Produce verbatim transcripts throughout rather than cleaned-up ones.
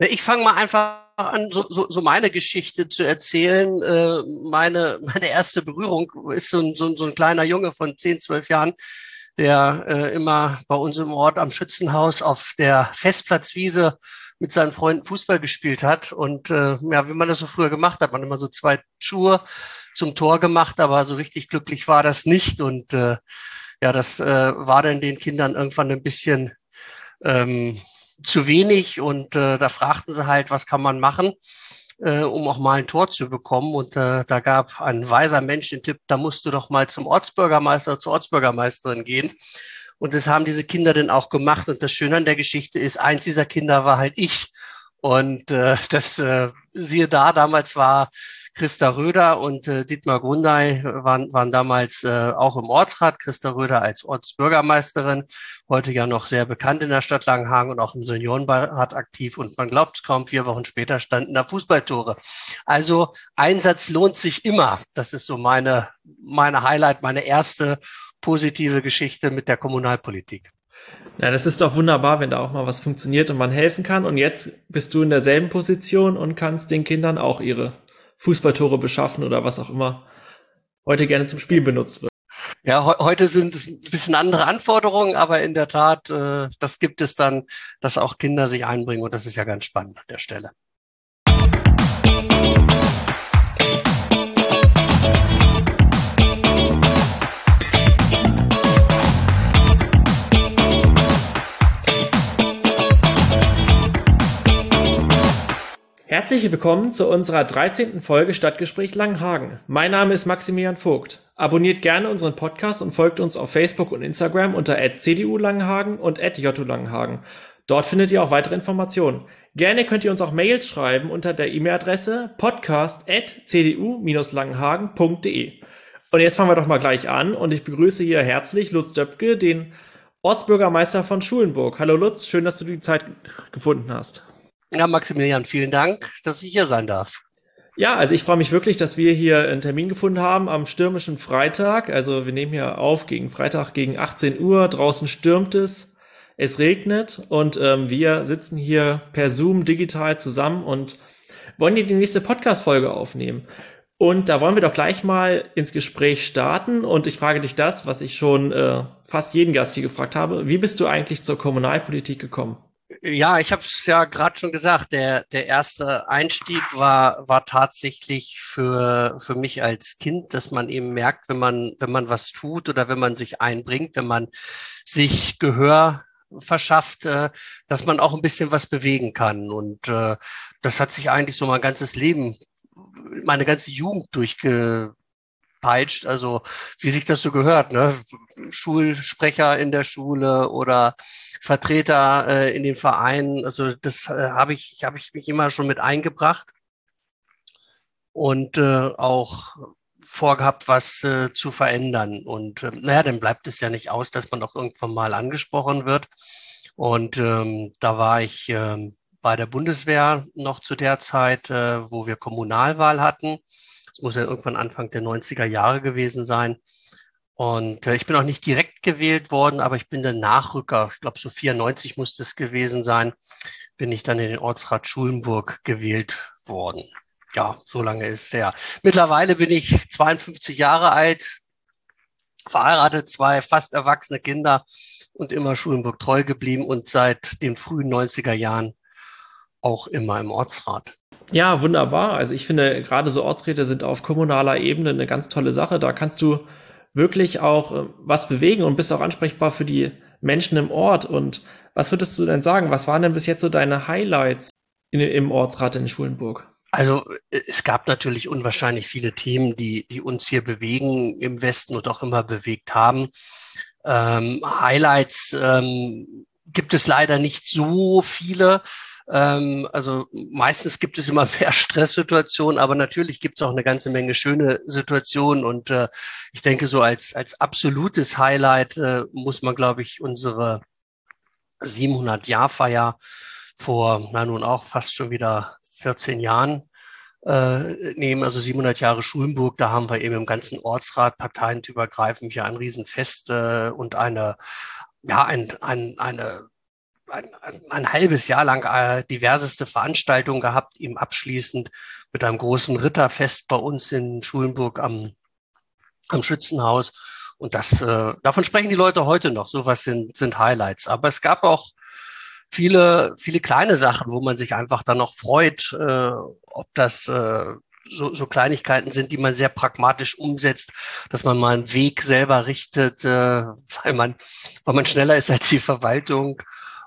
Ich fange mal einfach an, so, so, so meine Geschichte zu erzählen. Äh, meine, meine erste Berührung ist so ein, so, ein, so ein kleiner Junge von zehn, zwölf Jahren, der äh, immer bei uns im Ort am Schützenhaus auf der Festplatzwiese mit seinen Freunden Fußball gespielt hat. Und äh, ja, wie man das so früher gemacht hat, man immer so zwei Schuhe zum Tor gemacht, aber so richtig glücklich war das nicht. Und äh, ja, das äh, war dann den Kindern irgendwann ein bisschen ähm, zu wenig und äh, da fragten sie halt, was kann man machen, äh, um auch mal ein Tor zu bekommen. Und äh, da gab ein weiser Mensch den Tipp, da musst du doch mal zum Ortsbürgermeister, zur Ortsbürgermeisterin gehen. Und das haben diese Kinder dann auch gemacht. Und das Schöne an der Geschichte ist, eins dieser Kinder war halt ich. Und äh, das, äh, siehe da, damals war Christa Röder und äh, Dietmar Grundei waren, waren damals äh, auch im Ortsrat. Christa Röder als Ortsbürgermeisterin, heute ja noch sehr bekannt in der Stadt Langenhagen und auch im Seniorenbeirat aktiv. Und man glaubt es kaum, vier Wochen später standen da Fußballtore. Also Einsatz lohnt sich immer. Das ist so meine, meine Highlight, meine erste positive Geschichte mit der Kommunalpolitik. Ja, das ist doch wunderbar, wenn da auch mal was funktioniert und man helfen kann. Und jetzt bist du in derselben Position und kannst den Kindern auch ihre Fußballtore beschaffen oder was auch immer heute gerne zum Spiel benutzt wird. Ja, he heute sind es ein bisschen andere Anforderungen, aber in der Tat, äh, das gibt es dann, dass auch Kinder sich einbringen und das ist ja ganz spannend an der Stelle. Herzlich willkommen zu unserer dreizehnten Folge Stadtgespräch Langenhagen. Mein Name ist Maximilian Vogt. Abonniert gerne unseren Podcast und folgt uns auf Facebook und Instagram unter at c d u langenhagen und at j u langenhagen. Dort findet ihr auch weitere Informationen. Gerne könnt ihr uns auch Mails schreiben unter der E-Mail-Adresse podcast at c d u langenhagen punkt d e. Und jetzt fangen wir doch mal gleich an und ich begrüße hier herzlich Lutz Döpke, den Ortsbürgermeister von Schulenburg. Hallo Lutz, schön, dass du die Zeit gefunden hast. Ja, Maximilian, vielen Dank, dass ich hier sein darf. Ja, also ich freue mich wirklich, dass wir hier einen Termin gefunden haben am stürmischen Freitag. Also wir nehmen hier auf gegen Freitag gegen achtzehn Uhr. Draußen stürmt es, es regnet und ähm, wir sitzen hier per Zoom digital zusammen und wollen hier die nächste Podcast-Folge aufnehmen. Und da wollen wir doch gleich mal ins Gespräch starten. Und ich frage dich das, was ich schon äh, fast jeden Gast hier gefragt habe. Wie bist du eigentlich zur Kommunalpolitik gekommen? Ja, ich habe es ja gerade schon gesagt, der, der erste Einstieg war, war tatsächlich für, für mich als Kind, dass man eben merkt, wenn man, wenn man was tut oder wenn man sich einbringt, wenn man sich Gehör verschafft, äh, dass man auch ein bisschen was bewegen kann. Und äh, das hat sich eigentlich so mein ganzes Leben, meine ganze Jugend durchge peitscht, also wie sich das so gehört, ne? Schulsprecher in der Schule oder Vertreter äh, in den Vereinen, also das äh, habe ich, habe ich mich immer schon mit eingebracht und äh, auch vorgehabt, was äh, zu verändern. Und äh, naja, dann bleibt es ja nicht aus, dass man auch irgendwann mal angesprochen wird. Und ähm, da war ich ähm, bei der Bundeswehr noch zu der Zeit, äh, wo wir Kommunalwahl hatten. Das muss ja irgendwann Anfang der neunziger Jahre gewesen sein. Und äh, ich bin auch nicht direkt gewählt worden, aber ich bin der Nachrücker. Ich glaube, so vierundneunzig musste es gewesen sein, bin ich dann in den Ortsrat Schulenburg gewählt worden. Ja, so lange ist es her. Mittlerweile bin ich zweiundfünfzig Jahre alt, verheiratet, zwei fast erwachsene Kinder und immer Schulenburg treu geblieben und seit den frühen neunziger Jahren auch immer im Ortsrat. Ja, wunderbar. Also ich finde, gerade so Ortsräte sind auf kommunaler Ebene eine ganz tolle Sache. Da kannst du wirklich auch äh, was bewegen und bist auch ansprechbar für die Menschen im Ort. Und was würdest du denn sagen? Was waren denn bis jetzt so deine Highlights in, im Ortsrat in Schulenburg? Also es gab natürlich unwahrscheinlich viele Themen, die, die uns hier bewegen im Westen und auch immer bewegt haben. Ähm, Highlights ähm, gibt es leider nicht so viele. Ähm, also meistens gibt es immer mehr Stresssituationen, aber natürlich gibt es auch eine ganze Menge schöne Situationen. Und äh, ich denke, so als, als absolutes Highlight äh, muss man, glaube ich, unsere siebenhundert-Jahr-Feier vor, na nun auch fast schon wieder vierzehn Jahren äh, nehmen, also siebenhundert Jahre Schulenburg. Da haben wir eben im ganzen Ortsrat parteienübergreifend hier ein Riesenfest äh, und eine, ja, ein, ein, eine ein, ein, ein halbes Jahr lang äh, diverseste Veranstaltungen gehabt, eben abschließend mit einem großen Ritterfest bei uns in Schulenburg am, am Schützenhaus. Und das, äh, davon sprechen die Leute heute noch. Sowas sind, sind Highlights. Aber es gab auch viele, viele kleine Sachen, wo man sich einfach dann noch freut, äh, ob das äh, so, so Kleinigkeiten sind, die man sehr pragmatisch umsetzt, dass man mal einen Weg selber richtet, äh, weil man, weil man schneller ist als die Verwaltung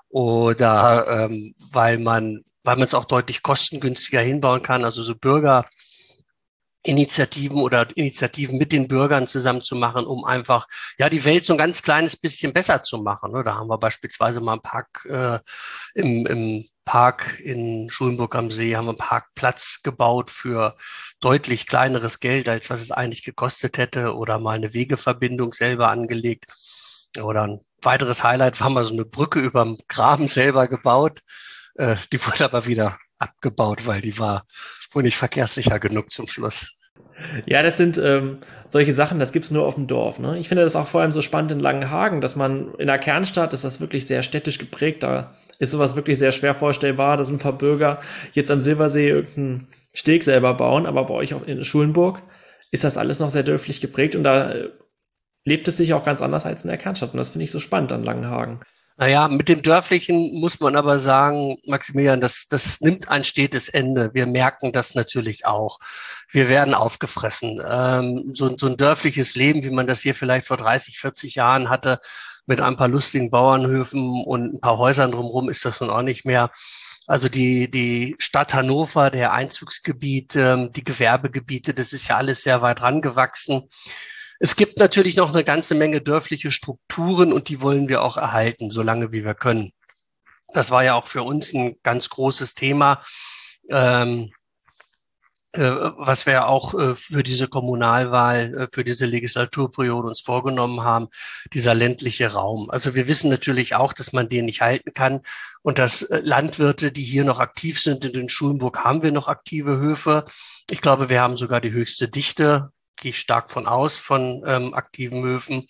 oder ähm, weil man, weil man es auch deutlich kostengünstiger hinbauen kann. Also so Bürger Initiativen oder Initiativen mit den Bürgern zusammen zu machen, um einfach ja die Welt so ein ganz kleines bisschen besser zu machen. Ne? Da haben wir beispielsweise mal einen Park äh, im, im Park in Schulenburg am See, haben wir einen Parkplatz gebaut für deutlich kleineres Geld, als was es eigentlich gekostet hätte, oder mal eine Wegeverbindung selber angelegt. Oder ein weiteres Highlight war mal so eine Brücke überm Graben selber gebaut. Äh, die wurde aber wieder abgebaut, weil die war wohl nicht verkehrssicher genug zum Schluss. Ja, das sind ähm, solche Sachen, das gibt's nur auf dem Dorf. Ne? Ich finde das auch vor allem so spannend in Langenhagen, dass man in der Kernstadt ist das wirklich sehr städtisch geprägt. Da ist sowas wirklich sehr schwer vorstellbar, dass ein paar Bürger jetzt am Silbersee irgendeinen Steg selber bauen. Aber bei euch auch in Schulenburg ist das alles noch sehr dörflich geprägt und da äh, lebt es sich auch ganz anders als in der Kernstadt. Und das finde ich so spannend an Langenhagen. Naja, mit dem Dörflichen muss man aber sagen, Maximilian, das, das nimmt ein stetes Ende. Wir merken das natürlich auch. Wir werden aufgefressen. Ähm, so, so ein dörfliches Leben, wie man das hier vielleicht vor dreißig, vierzig Jahren hatte, mit ein paar lustigen Bauernhöfen und ein paar Häusern drumherum, ist das nun auch nicht mehr. Also die, die Stadt Hannover, der Einzugsgebiet, ähm, die Gewerbegebiete, das ist ja alles sehr weit rangewachsen. Es gibt natürlich noch eine ganze Menge dörfliche Strukturen und die wollen wir auch erhalten, solange wie wir können. Das war ja auch für uns ein ganz großes Thema, ähm, äh, was wir auch äh, für diese Kommunalwahl, äh, für diese Legislaturperiode uns vorgenommen haben, dieser ländliche Raum. Also wir wissen natürlich auch, dass man den nicht halten kann und dass äh, Landwirte, die hier noch aktiv sind, in den Schulenburg haben wir noch aktive Höfe. Ich glaube, wir haben sogar die höchste Dichte, gehe ich stark von aus, von ähm, aktiven Höfen.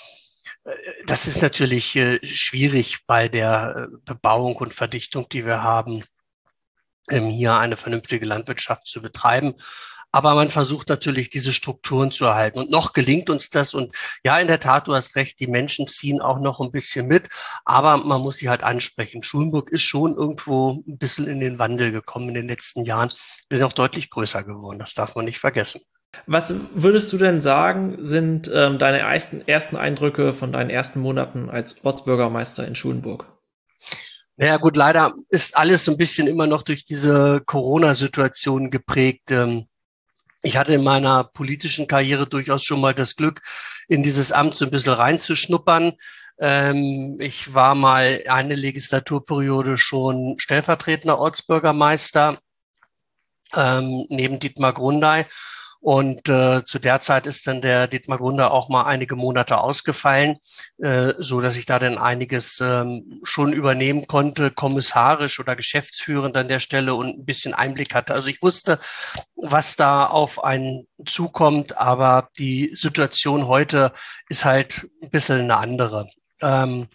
Das ist natürlich äh, schwierig bei der äh, Bebauung und Verdichtung, die wir haben, ähm, hier eine vernünftige Landwirtschaft zu betreiben. Aber man versucht natürlich, diese Strukturen zu erhalten. Und noch gelingt uns das. Und ja, in der Tat, du hast recht, die Menschen ziehen auch noch ein bisschen mit. Aber man muss sie halt ansprechen. Schulenburg ist schon irgendwo ein bisschen in den Wandel gekommen in den letzten Jahren. Wir sind auch deutlich größer geworden. Das darf man nicht vergessen. Was würdest du denn sagen, sind ähm, deine ersten, ersten Eindrücke von deinen ersten Monaten als Ortsbürgermeister in Schulenburg? Naja gut, leider ist alles so ein bisschen immer noch durch diese Corona-Situation geprägt. Ich hatte in meiner politischen Karriere durchaus schon mal das Glück, in dieses Amt so ein bisschen reinzuschnuppern. Ich war mal eine Legislaturperiode schon stellvertretender Ortsbürgermeister neben Dietmar Grundei. Und äh, zu der Zeit ist dann der Dietmar Grundei auch mal einige Monate ausgefallen, äh, so dass ich da dann einiges ähm, schon übernehmen konnte, kommissarisch oder geschäftsführend an der Stelle und ein bisschen Einblick hatte. Also ich wusste, was da auf einen zukommt, aber die Situation heute ist halt ein bisschen eine andere. Ähm,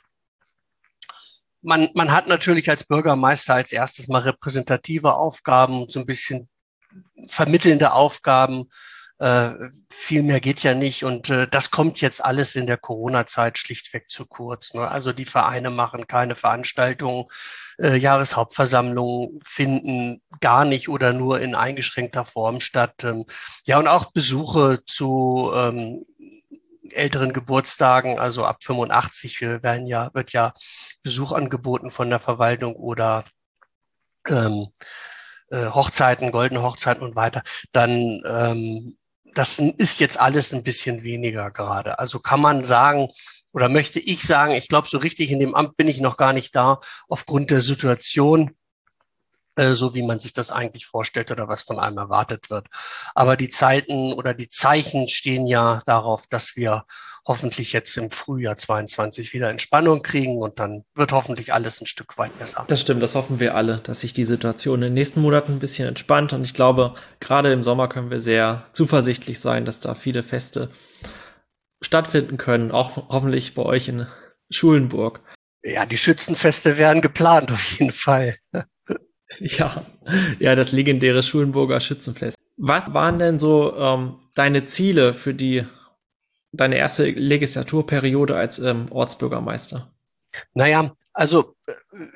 man, man hat natürlich als Bürgermeister als erstes mal repräsentative Aufgaben, so ein bisschen vermittelnde Aufgaben. Äh, viel mehr geht ja nicht. Und äh, das kommt jetzt alles in der Corona-Zeit schlichtweg zu kurz. Ne? Also die Vereine machen keine Veranstaltungen, äh, Jahreshauptversammlungen finden gar nicht oder nur in eingeschränkter Form statt. Ähm, ja, und auch Besuche zu ähm, älteren Geburtstagen, also ab fünfundachtzig werden ja, wird ja Besuch angeboten von der Verwaltung oder ähm, Hochzeiten, goldene Hochzeiten und weiter, dann ähm, das ist jetzt alles ein bisschen weniger gerade. Also kann man sagen, oder möchte ich sagen, ich glaube, so richtig in dem Amt bin ich noch gar nicht da, aufgrund der Situation, äh, so wie man sich das eigentlich vorstellt oder was von einem erwartet wird. Aber die Zeiten oder die Zeichen stehen ja darauf, dass wir hoffentlich jetzt im Frühjahr zweiundzwanzig wieder Entspannung kriegen und dann wird hoffentlich alles ein Stück weit besser. Das stimmt, das hoffen wir alle, dass sich die Situation in den nächsten Monaten ein bisschen entspannt und ich glaube, gerade im Sommer können wir sehr zuversichtlich sein, dass da viele Feste stattfinden können, auch hoffentlich bei euch in Schulenburg. Ja, die Schützenfeste werden geplant auf jeden Fall. Ja, ja, das legendäre Schulenburger Schützenfest. Was waren denn so ähm, deine Ziele für die deine erste Legislaturperiode als ähm, Ortsbürgermeister? Naja, also äh,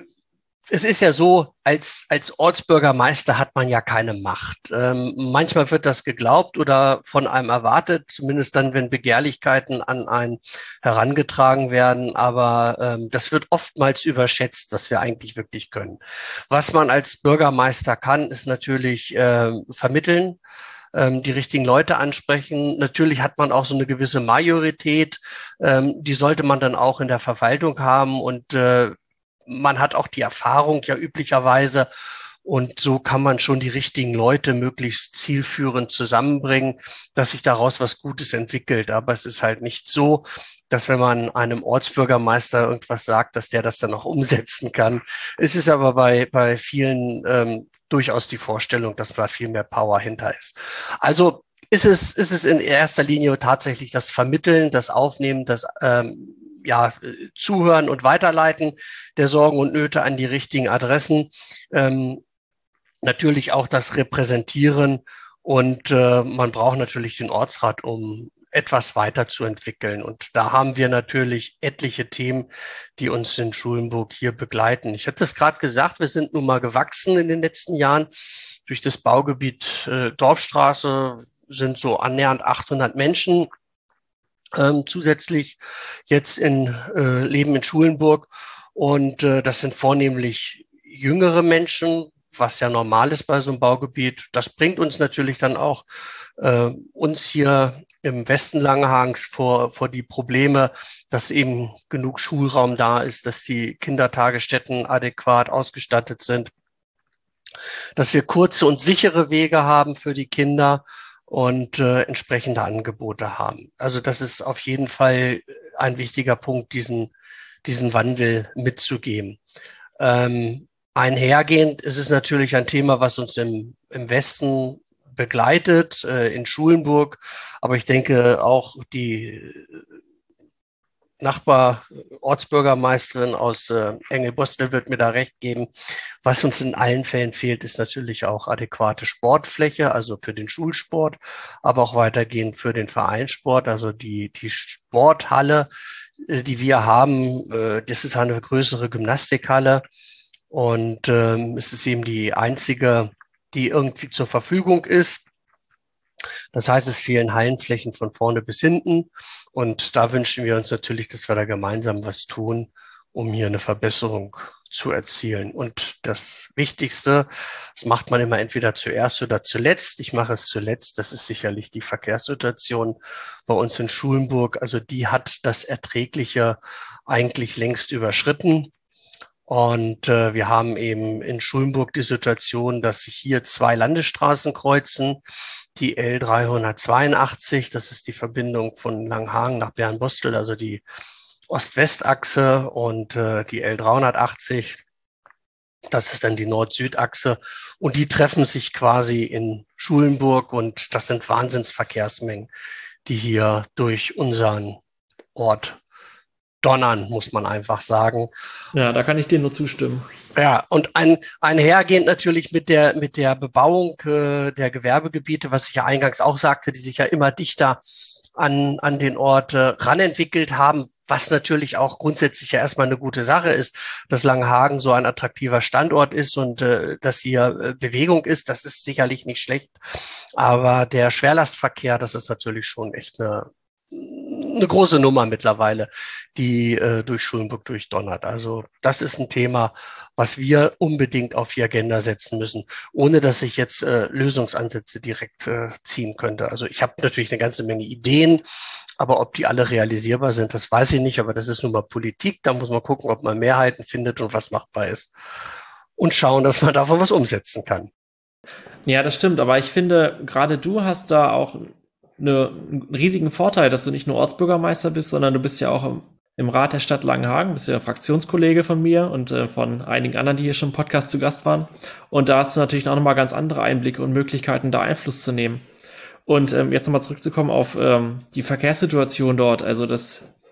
es ist ja so, als, als Ortsbürgermeister hat man ja keine Macht. Ähm, manchmal wird das geglaubt oder von einem erwartet, zumindest dann, wenn Begehrlichkeiten an einen herangetragen werden. Aber ähm, das wird oftmals überschätzt, was wir eigentlich wirklich können. Was man als Bürgermeister kann, ist natürlich ähm, vermitteln, ähm, die richtigen Leute ansprechen. Natürlich hat man auch so eine gewisse Majorität. Ähm, die sollte man dann auch in der Verwaltung haben und äh, man hat auch die Erfahrung ja üblicherweise und so kann man schon die richtigen Leute möglichst zielführend zusammenbringen, dass sich daraus was Gutes entwickelt. Aber es ist halt nicht so, dass wenn man einem Ortsbürgermeister irgendwas sagt, dass der das dann auch umsetzen kann. Es ist aber bei, bei vielen ähm, durchaus die Vorstellung, dass da viel mehr Power hinter ist. Also ist es, ist es in erster Linie tatsächlich das Vermitteln, das Aufnehmen, das ähm, ja, Zuhören und Weiterleiten der Sorgen und Nöte an die richtigen Adressen. Ähm, natürlich auch das Repräsentieren und äh, man braucht natürlich den Ortsrat, um etwas weiterzuentwickeln. Und da haben wir natürlich etliche Themen, die uns in Schulenburg hier begleiten. Ich hatte es gerade gesagt, wir sind nun mal gewachsen in den letzten Jahren. Durch das Baugebiet äh, Dorfstraße sind so annähernd achthundert Menschen ähm, zusätzlich jetzt in äh, leben in Schulenburg. Und äh, das sind vornehmlich jüngere Menschen, was ja normal ist bei so einem Baugebiet. Das bringt uns natürlich dann auch äh, uns hier im Westen Langenhagens vor, vor die Probleme, dass eben genug Schulraum da ist, dass die Kindertagesstätten adäquat ausgestattet sind, dass wir kurze und sichere Wege haben für die Kinder und äh, entsprechende Angebote haben. Also das ist auf jeden Fall ein wichtiger Punkt, diesen, diesen Wandel mitzugeben. Ähm, einhergehend ist es natürlich ein Thema, was uns im, im Westen begleitet, äh, in Schulenburg. Aber ich denke auch die Nachbar-Ortsbürgermeisterin aus äh, Engelbostel wird mir da recht geben. Was uns in allen Fällen fehlt, ist natürlich auch adäquate Sportfläche, also für den Schulsport, aber auch weitergehend für den Vereinssport. Also die, die Sporthalle, äh, die wir haben, äh, das ist eine größere Gymnastikhalle und ähm, es ist eben die einzige, die irgendwie zur Verfügung ist. Das heißt, es fehlen Hallenflächen von vorne bis hinten. Und da wünschen wir uns natürlich, dass wir da gemeinsam was tun, um hier eine Verbesserung zu erzielen. Und das Wichtigste, das macht man immer entweder zuerst oder zuletzt. Ich mache es zuletzt. Das ist sicherlich die Verkehrssituation bei uns in Schulenburg. Also die hat das Erträgliche eigentlich längst überschritten. Und äh, wir haben eben in Schulenburg die Situation, dass sich hier zwei Landesstraßen kreuzen. Die L dreihundertzweiundachtzig, das ist die Verbindung von Langhagen nach Bernbostel, also die Ost-West-Achse, und äh, die L dreihundertachtzig, das ist dann die Nord-Süd-Achse. Und die treffen sich quasi in Schulenburg und das sind Wahnsinnsverkehrsmengen, die hier durch unseren Ort donnern, muss man einfach sagen. Ja, da kann ich dir nur zustimmen. Ja, und ein, einhergehend natürlich mit der, mit der Bebauung äh, der Gewerbegebiete, was ich ja eingangs auch sagte, die sich ja immer dichter an, an den Ort äh, ranentwickelt haben, was natürlich auch grundsätzlich ja erstmal eine gute Sache ist, dass Langenhagen so ein attraktiver Standort ist und äh, dass hier äh, Bewegung ist, das ist sicherlich nicht schlecht. Aber der Schwerlastverkehr, das ist natürlich schon echt eine eine große Nummer mittlerweile, die äh, durch Schulenburg durchdonnert. Also das ist ein Thema, was wir unbedingt auf die Agenda setzen müssen, ohne dass ich jetzt äh, Lösungsansätze direkt äh, ziehen könnte. Also ich habe natürlich eine ganze Menge Ideen, aber ob die alle realisierbar sind, das weiß ich nicht. Aber das ist nun mal Politik. Da muss man gucken, ob man Mehrheiten findet und was machbar ist. Und schauen, dass man davon was umsetzen kann. Ja, das stimmt. Aber ich finde, gerade du hast da auch eine, einen riesigen Vorteil, dass du nicht nur Ortsbürgermeister bist, sondern du bist ja auch im, im Rat der Stadt Langenhagen, bist ja Fraktionskollege von mir und äh, von einigen anderen, die hier schon im Podcast zu Gast waren. Und da hast du natürlich auch nochmal ganz andere Einblicke und Möglichkeiten, da Einfluss zu nehmen. Und ähm, jetzt nochmal zurückzukommen auf ähm, die Verkehrssituation dort. Also das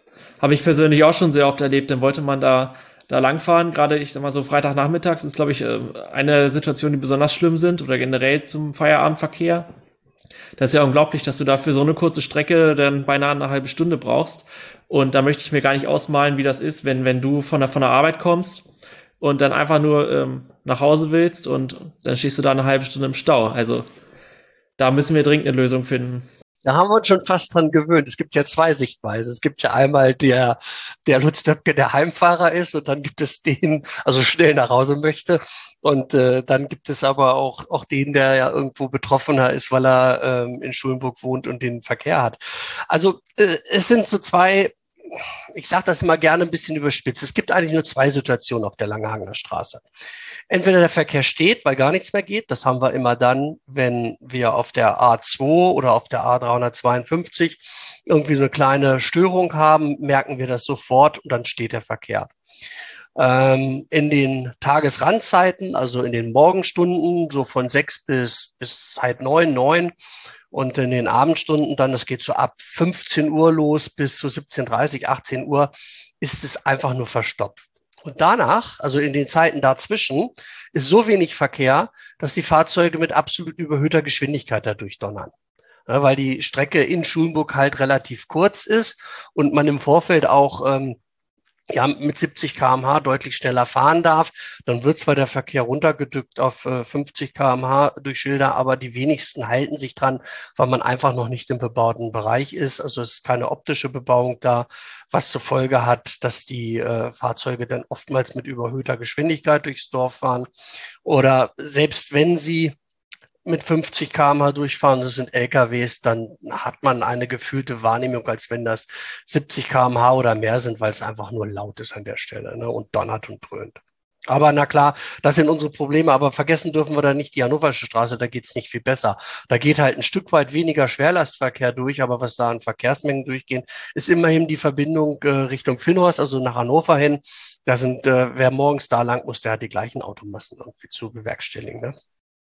Habe ich persönlich auch schon sehr oft erlebt. Dann wollte man da da langfahren. Gerade, ich sag mal so, Freitagnachmittags ist, glaube ich, eine Situation, die besonders schlimm sind oder generell zum Feierabendverkehr. Das ist ja unglaublich, dass du dafür so eine kurze Strecke dann beinahe eine halbe Stunde brauchst. Und da möchte ich mir gar nicht ausmalen, wie das ist, wenn wenn du von der von der Arbeit kommst und dann einfach nur ähm, nach Hause willst und dann stehst du da eine halbe Stunde im Stau. Also da müssen wir dringend eine Lösung finden. Da haben wir uns schon fast dran gewöhnt. Es gibt ja zwei Sichtweisen. Es gibt ja einmal der, der Lutz Döpke, der Heimfahrer ist, und dann gibt es den, also schnell nach Hause möchte. Und äh, dann gibt es aber auch, auch den, der ja irgendwo betroffener ist, weil er ähm, in Schulenburg wohnt und den Verkehr hat. Also äh, es sind so zwei, ich sage das immer gerne ein bisschen überspitzt. Es gibt eigentlich nur zwei Situationen auf der Langhagener Straße. Entweder der Verkehr steht, weil gar nichts mehr geht. Das haben wir immer dann, wenn wir auf der A zwei oder auf der A dreihundertzweiundfünfzig irgendwie so eine kleine Störung haben, merken wir das sofort und dann steht der Verkehr. Ähm, in den Tagesrandzeiten, also in den Morgenstunden, so von sechs bis, bis halb neun, neun, und in den Abendstunden dann, das geht so ab fünfzehn Uhr los bis zu siebzehn Uhr dreißig, achtzehn Uhr, ist es einfach nur verstopft. Und danach, also in den Zeiten dazwischen, ist so wenig Verkehr, dass die Fahrzeuge mit absolut überhöhter Geschwindigkeit dadurch donnern. Ja, weil die Strecke in Schulenburg halt relativ kurz ist und man im Vorfeld auch ähm, ja, mit siebzig Kilometer pro Stunde deutlich schneller fahren darf. Dann wird zwar der Verkehr runtergedrückt auf äh, fünfzig Kilometer pro Stunde durch Schilder, aber die wenigsten halten sich dran, weil man einfach noch nicht im bebauten Bereich ist. Also es ist keine optische Bebauung da, was zur Folge hat, dass die äh, Fahrzeuge dann oftmals mit überhöhter Geschwindigkeit durchs Dorf fahren. Oder selbst wenn sie mit fünfzig Kilometer pro Stunde durchfahren, das sind L K Ws, dann hat man eine gefühlte Wahrnehmung, als wenn das siebzig Kilometer pro Stunde oder mehr sind, weil es einfach nur laut ist an der Stelle, ne, und donnert und dröhnt. Aber na klar, das sind unsere Probleme, aber vergessen dürfen wir da nicht die Hannoversche Straße, da geht's nicht viel besser. Da geht halt ein Stück weit weniger Schwerlastverkehr durch, aber was da an Verkehrsmengen durchgehen, ist immerhin die Verbindung äh, Richtung Finnhorst, also nach Hannover hin. Da sind, äh, wer morgens da lang muss, der hat die gleichen Automassen irgendwie zu bewerkstelligen, ne?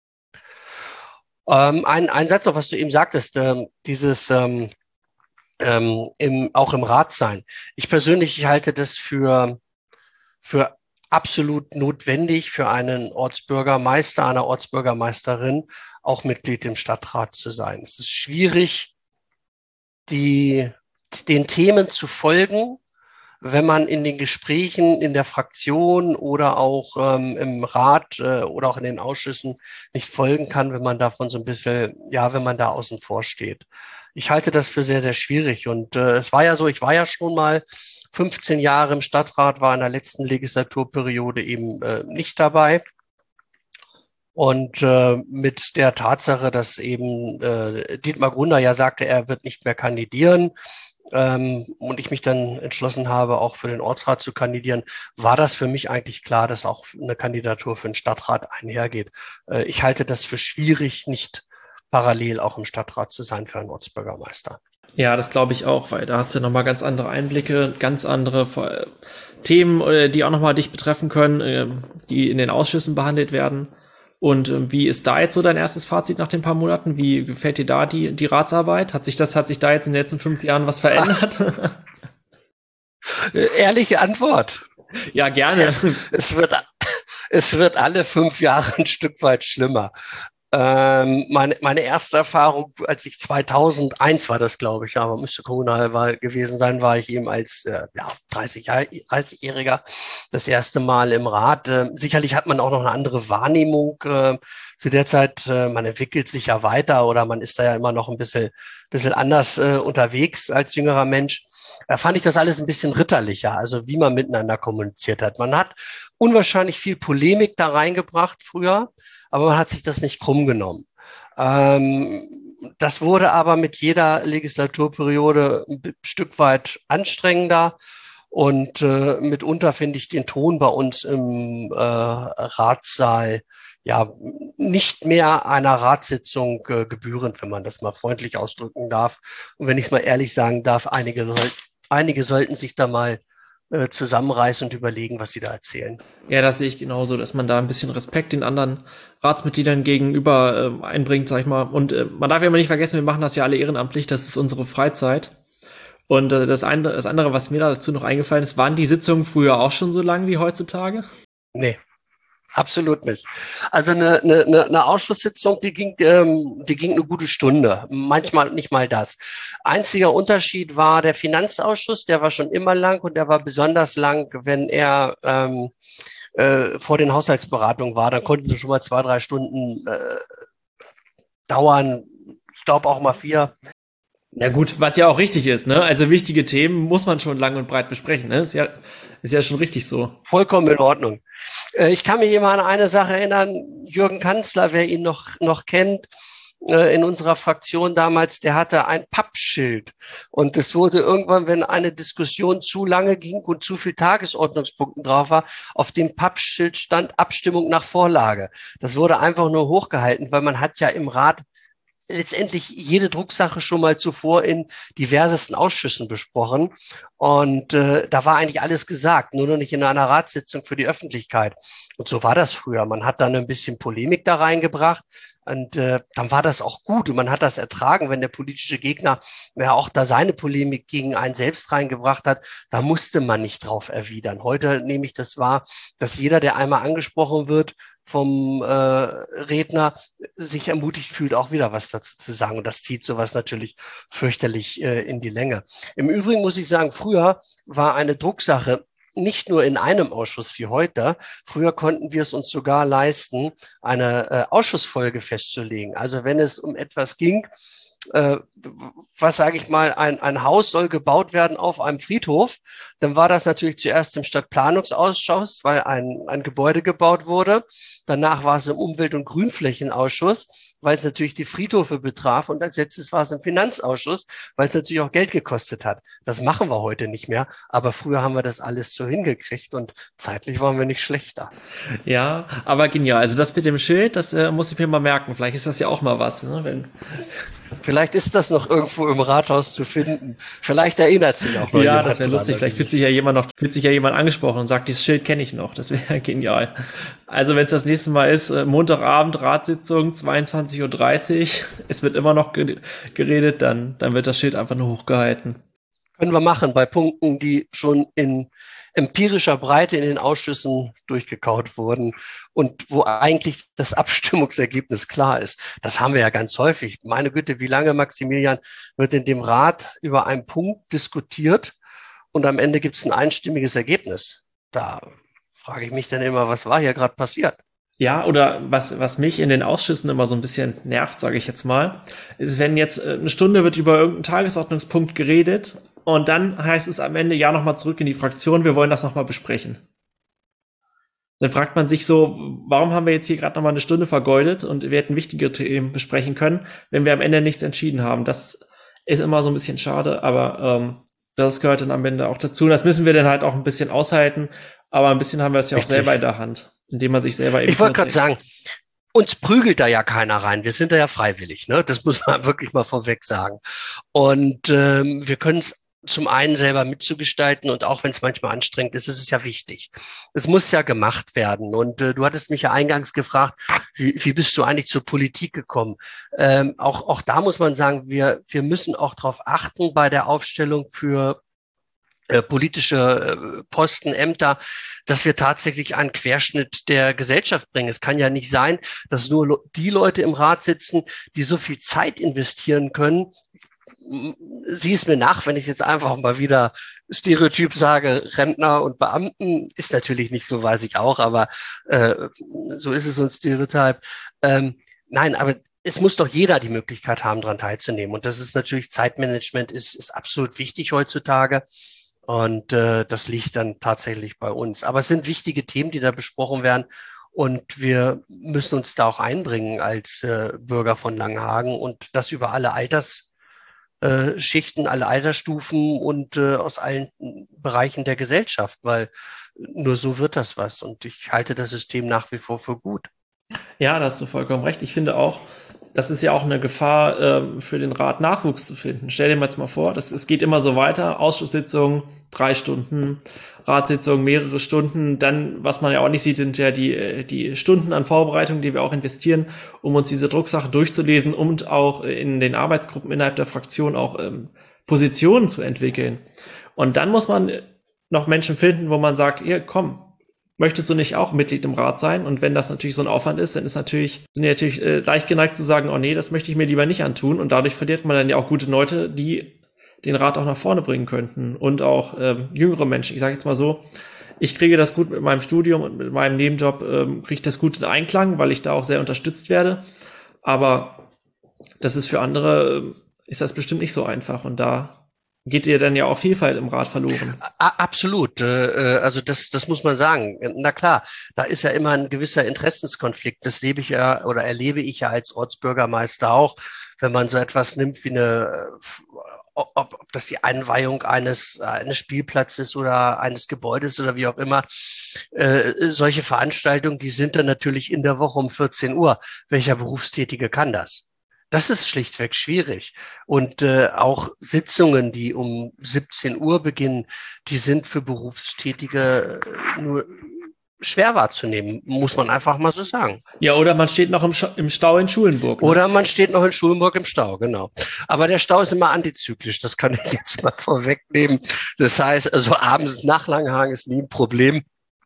Ähm, ein, ein Satz noch, was du eben sagtest, ähm, dieses ähm, ähm, im, auch im Rat sein. Ich persönlich ich halte das für, für absolut notwendig für einen Ortsbürgermeister, eine Ortsbürgermeisterin, auch Mitglied im Stadtrat zu sein. Es ist schwierig, die, den Themen zu folgen, wenn man in den Gesprächen in der Fraktion oder auch ähm, im Rat äh, oder auch in den Ausschüssen nicht folgen kann, wenn man davon so ein bisschen, ja, wenn man da außen vor steht. Ich halte das für sehr, sehr schwierig. Und äh, es war ja so, ich war ja schon mal fünfzehn Jahre im Stadtrat, war in der letzten Legislaturperiode eben äh, nicht dabei. Und äh, mit der Tatsache, dass eben äh, Dietmar Grunder ja sagte, er wird nicht mehr kandidieren, ähm, und ich mich dann entschlossen habe, auch für den Ortsrat zu kandidieren, war das für mich eigentlich klar, dass auch eine Kandidatur für den Stadtrat einhergeht. Äh, ich halte das für schwierig, nicht parallel auch im Stadtrat zu sein für einen Ortsbürgermeister. Ja, das glaube ich auch, weil da hast du nochmal ganz andere Einblicke, ganz andere äh, Themen, äh, die auch nochmal dich betreffen können, äh, die in den Ausschüssen behandelt werden. Und äh, wie ist da jetzt so dein erstes Fazit nach den paar Monaten? Wie gefällt dir da die, die Ratsarbeit? Hat sich das, hat sich da jetzt in den letzten fünf Jahren was verändert? Ehrliche Antwort. Ja, gerne. Es, es wird, es wird alle fünf Jahre ein Stück weit schlimmer. Ähm, meine, meine erste Erfahrung, als ich zweitausendeins war das, glaube ich, aber müsste kommunal war, gewesen sein, war ich eben als äh, ja, dreißigjähriger das erste Mal im Rat. Äh, sicherlich hat man auch noch eine andere Wahrnehmung äh, zu der Zeit. Äh, man entwickelt sich ja weiter oder man ist da ja immer noch ein bisschen, bisschen anders äh, unterwegs als jüngerer Mensch. Da fand ich das alles ein bisschen ritterlicher, also wie man miteinander kommuniziert hat. Man hat unwahrscheinlich viel Polemik da reingebracht früher, aber man hat sich das nicht krumm genommen. Ähm, das wurde aber mit jeder Legislaturperiode ein Stück weit anstrengender und äh, mitunter finde ich den Ton bei uns im äh, Ratssaal ja nicht mehr einer Ratssitzung äh, gebührend, wenn man das mal freundlich ausdrücken darf. Und wenn ich es mal ehrlich sagen darf, einige, soll, einige sollten sich da mal äh, zusammenreißen und überlegen, was sie da erzählen. Ja, das sehe ich genauso, dass man da ein bisschen Respekt den anderen Ratsmitgliedern gegenüber äh, einbringt, sag ich mal. Und äh, man darf ja immer nicht vergessen, wir machen das ja alle ehrenamtlich, das ist unsere Freizeit. Und äh, das, eine, das andere, was mir dazu noch eingefallen ist, waren die Sitzungen früher auch schon so lang wie heutzutage? Nee. Absolut nicht. Also eine, eine, eine Ausschusssitzung, die ging, ähm, die ging eine gute Stunde. Manchmal nicht mal das. Einziger Unterschied war der Finanzausschuss, der war schon immer lang und der war besonders lang, wenn er ähm, äh, vor den Haushaltsberatungen war. Dann konnten sie schon mal zwei, drei Stunden äh, dauern. Ich glaube auch mal vier. Na gut, was ja auch richtig ist, ne? Also wichtige Themen muss man schon lang und breit besprechen, ne? Ist ja, ist ja schon richtig so. Vollkommen in Ordnung. Äh, ich kann mich immer an eine Sache erinnern. Jürgen Kanzler, wer ihn noch, noch kennt, äh, in unserer Fraktion damals, der hatte ein Pappschild. Und es wurde irgendwann, wenn eine Diskussion zu lange ging und zu viel Tagesordnungspunkten drauf war, auf dem Pappschild stand Abstimmung nach Vorlage. Das wurde einfach nur hochgehalten, weil man hat ja im Rat letztendlich jede Drucksache schon mal zuvor in diversesten Ausschüssen besprochen. Und äh, da war eigentlich alles gesagt, nur noch nicht in einer Ratssitzung für die Öffentlichkeit. Und so war das früher. Man hat dann ein bisschen Polemik da reingebracht. Und äh, dann war das auch gut und man hat das ertragen, wenn der politische Gegner ja auch da seine Polemik gegen einen selbst reingebracht hat. Da musste man nicht drauf erwidern. Heute nehme ich das wahr, dass jeder, der einmal angesprochen wird vom äh, Redner, sich ermutigt fühlt, auch wieder was dazu zu sagen. Und das zieht sowas natürlich fürchterlich äh, in die Länge. Im Übrigen muss ich sagen, früher war eine Drucksache nicht nur in einem Ausschuss wie heute. Früher konnten wir es uns sogar leisten, eine äh, Ausschussfolge festzulegen. Also wenn es um etwas ging, äh, was sage ich mal, ein, ein Haus soll gebaut werden auf einem Friedhof, dann war das natürlich zuerst im Stadtplanungsausschuss, weil ein, ein Gebäude gebaut wurde. Danach war es im Umwelt- und Grünflächenausschuss, weil es natürlich die Friedhöfe betraf. Und als letztes war es im Finanzausschuss, weil es natürlich auch Geld gekostet hat. Das machen wir heute nicht mehr. Aber früher haben wir das alles so hingekriegt und zeitlich waren wir nicht schlechter. Ja, aber genial. Also das mit dem Schild, das äh, muss ich mir mal merken. Vielleicht ist das ja auch mal was, ne? Wenn Vielleicht ist das noch irgendwo im Rathaus zu finden. Vielleicht erinnert sich auch noch ja, jemand das wäre dran. lustig. Vielleicht fühlt sich ja jemand noch, fühlt sich ja jemand angesprochen und sagt, dieses Schild kenne ich noch. Das wäre genial. Also wenn es das nächste Mal ist, äh, Montagabend, Ratssitzung, zweiundzwanzig Uhr dreißig, es wird immer noch ge- geredet, dann, dann wird das Schild einfach nur hochgehalten. Können wir machen bei Punkten, die schon in empirischer Breite in den Ausschüssen durchgekaut wurden und wo eigentlich das Abstimmungsergebnis klar ist. Das haben wir ja ganz häufig. Meine Güte, wie lange, Maximilian, wird in dem Rat über einen Punkt diskutiert und am Ende gibt es ein einstimmiges Ergebnis. Da frage ich mich dann immer, was war hier gerade passiert? Ja, oder was, was mich in den Ausschüssen immer so ein bisschen nervt, sage ich jetzt mal, ist, wenn jetzt äh, eine Stunde wird über irgendeinen Tagesordnungspunkt geredet und dann heißt es am Ende, ja, nochmal zurück in die Fraktion, wir wollen das nochmal besprechen. Dann fragt man sich so, warum haben wir jetzt hier gerade nochmal eine Stunde vergeudet und wir hätten wichtige Themen besprechen können, wenn wir am Ende nichts entschieden haben. Das ist immer so ein bisschen schade, aber ähm, das gehört dann am Ende auch dazu. Und das müssen wir dann halt auch ein bisschen aushalten, aber ein bisschen haben wir es ja auch Richtig. selber in der Hand, indem man sich selber eben... Ich wollte gerade sagen, uns prügelt da ja keiner rein. Wir sind da ja freiwillig, ne? Das muss man wirklich mal vorweg sagen. Und ähm, wir können es zum einen selber mitzugestalten und auch wenn es manchmal anstrengend ist, ist es ja wichtig. Es muss ja gemacht werden. Und äh, du hattest mich ja eingangs gefragt, wie, wie bist du eigentlich zur Politik gekommen? Ähm, auch, auch da muss man sagen, wir, wir müssen auch darauf achten bei der Aufstellung für äh, politische äh, Posten, Ämter, dass wir tatsächlich einen Querschnitt der Gesellschaft bringen. Es kann ja nicht sein, dass nur lo- die Leute im Rat sitzen, die so viel Zeit investieren können. Sieh es mir nach, wenn ich jetzt einfach mal wieder Stereotyp sage, Rentner und Beamten, ist natürlich nicht so, weiß ich auch, aber äh, so ist es so ein Stereotyp. Ähm, nein, aber es muss doch jeder die Möglichkeit haben, daran teilzunehmen. Und das ist natürlich, Zeitmanagement ist, ist absolut wichtig heutzutage. Und äh, das liegt dann tatsächlich bei uns. Aber es sind wichtige Themen, die da besprochen werden. Und wir müssen uns da auch einbringen als äh, Bürger von Langenhagen und das über alle Alters äh, Schichten, alle Altersstufen und äh, aus allen Bereichen der Gesellschaft, weil nur so wird das was. Und ich halte das System nach wie vor für gut. Ja, da hast du vollkommen recht. Ich finde auch, das ist ja auch eine Gefahr ähm, für den Rat, Nachwuchs zu finden. Stell dir mal jetzt mal vor, das, es geht immer so weiter. Ausschusssitzungen, drei Stunden, Ratssitzungen, mehrere Stunden. Dann, was man ja auch nicht sieht, sind ja die, die Stunden an Vorbereitung, die wir auch investieren, um uns diese Drucksache durchzulesen und auch in den Arbeitsgruppen innerhalb der Fraktion auch ähm, Positionen zu entwickeln. Und dann muss man noch Menschen finden, wo man sagt, hier, komm, möchtest du nicht auch Mitglied im Rat sein? Und wenn das natürlich so ein Aufwand ist, dann ist natürlich, sind die natürlich äh, leicht geneigt zu sagen, oh nee, das möchte ich mir lieber nicht antun. Und dadurch verliert man dann ja auch gute Leute, die den Rat auch nach vorne bringen könnten. Und auch ähm, jüngere Menschen. Ich sage jetzt mal so, ich kriege das gut mit meinem Studium und mit meinem Nebenjob, ähm, kriege ich das gut in Einklang, weil ich da auch sehr unterstützt werde. Aber das ist für andere, äh, ist das bestimmt nicht so einfach. Und da geht ihr dann ja auch Vielfalt im Rat verloren. Absolut. Also das, das muss man sagen. Na klar, da ist ja immer ein gewisser Interessenskonflikt. Das lebe ich ja oder erlebe ich ja als Ortsbürgermeister auch, wenn man so etwas nimmt wie eine, ob, ob das die Einweihung eines, eines Spielplatzes oder eines Gebäudes oder wie auch immer. Äh, solche Veranstaltungen, die sind dann natürlich in der Woche um vierzehn Uhr. Welcher Berufstätige kann das? Das ist schlichtweg schwierig. Und äh, auch Sitzungen, die um siebzehn Uhr beginnen, die sind für Berufstätige nur schwer wahrzunehmen, muss man einfach mal so sagen. Ja, oder man steht noch im, Sch- im Stau in Schulenburg. Ne? Oder man steht noch in Schulenburg im Stau, genau. Aber der Stau ist immer antizyklisch, das kann ich jetzt mal vorwegnehmen. Das heißt, also abends nach Langhagen ist nie ein Problem.